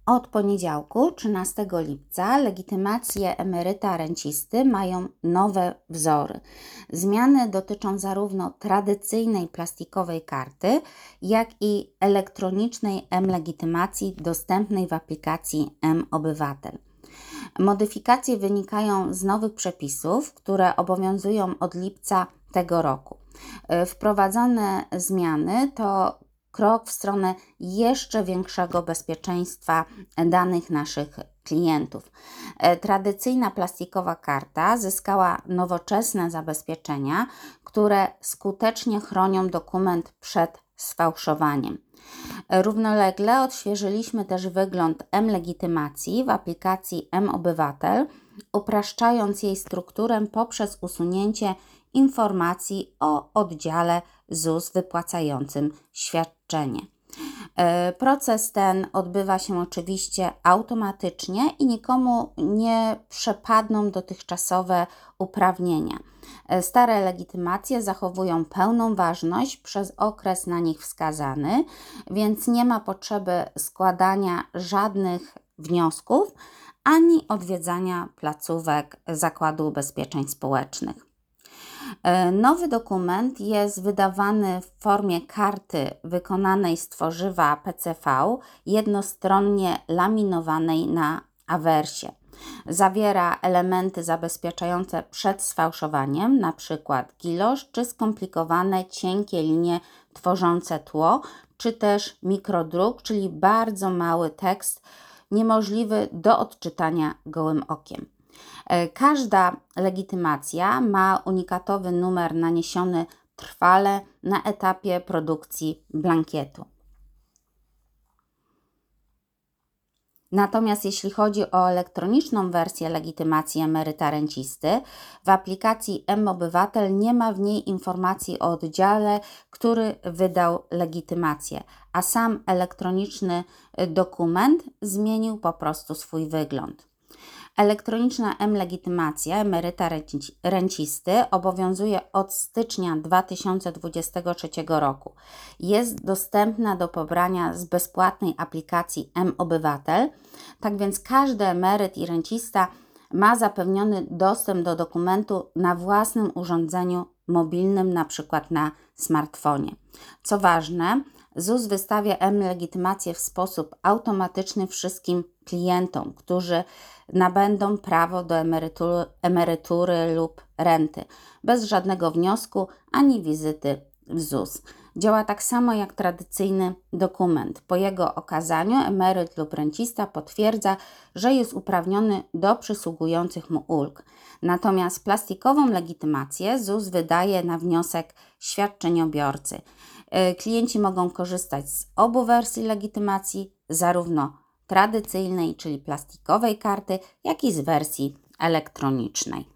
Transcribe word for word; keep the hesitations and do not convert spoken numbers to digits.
Od poniedziałku, trzynastego lipca, legitymacje emeryta rencisty mają nowe wzory. Zmiany dotyczą zarówno tradycyjnej plastikowej karty, jak i elektronicznej m-legitymacji dostępnej w aplikacji mObywatel. Modyfikacje wynikają z nowych przepisów, które obowiązują od lipca tego roku. Wprowadzone zmiany to krok w stronę jeszcze większego bezpieczeństwa danych naszych klientów. Tradycyjna plastikowa karta zyskała nowoczesne zabezpieczenia, które skutecznie chronią dokument przed sfałszowaniem. Równolegle odświeżyliśmy też wygląd m-legitymacji w aplikacji mObywatel, upraszczając jej strukturę poprzez usunięcie informacji o oddziale ZUS wypłacającym świadczenie. Proces ten odbywa się oczywiście automatycznie i nikomu nie przepadną dotychczasowe uprawnienia. Stare legitymacje zachowują pełną ważność przez okres na nich wskazany, więc nie ma potrzeby składania żadnych wniosków ani odwiedzania placówek Zakładu Ubezpieczeń Społecznych. Nowy dokument jest wydawany w formie karty wykonanej z tworzywa P C V, jednostronnie laminowanej na awersie. Zawiera elementy zabezpieczające przed sfałszowaniem, np. gilosz czy skomplikowane cienkie linie tworzące tło, czy też mikrodruk, czyli bardzo mały tekst, niemożliwy do odczytania gołym okiem. Każda legitymacja ma unikatowy numer naniesiony trwale na etapie produkcji blankietu. Natomiast jeśli chodzi o elektroniczną wersję legitymacji emeryta rencisty, w aplikacji mObywatel nie ma w niej informacji o oddziale, który wydał legitymację, a sam elektroniczny dokument zmienił po prostu swój wygląd. Elektroniczna m-legitymacja emeryta rencisty obowiązuje od stycznia dwa tysiące dwudziestego trzeciego roku. Jest dostępna do pobrania z bezpłatnej aplikacji mObywatel, tak więc każdy emeryt i rencista ma zapewniony dostęp do dokumentu na własnym urządzeniu mobilnym, na przykład na smartfonie. Co ważne, ZUS wystawia m-legitymację w sposób automatyczny wszystkim klientom, którzy nabędą prawo do emerytury, emerytury lub renty, bez żadnego wniosku ani wizyty w ZUS. Działa tak samo jak tradycyjny dokument. Po jego okazaniu emeryt lub rencista potwierdza, że jest uprawniony do przysługujących mu ulg. Natomiast plastikową legitymację ZUS wydaje na wniosek świadczeniobiorcy. Klienci mogą korzystać z obu wersji legitymacji, zarówno tradycyjnej, czyli plastikowej karty, jak i z wersji elektronicznej.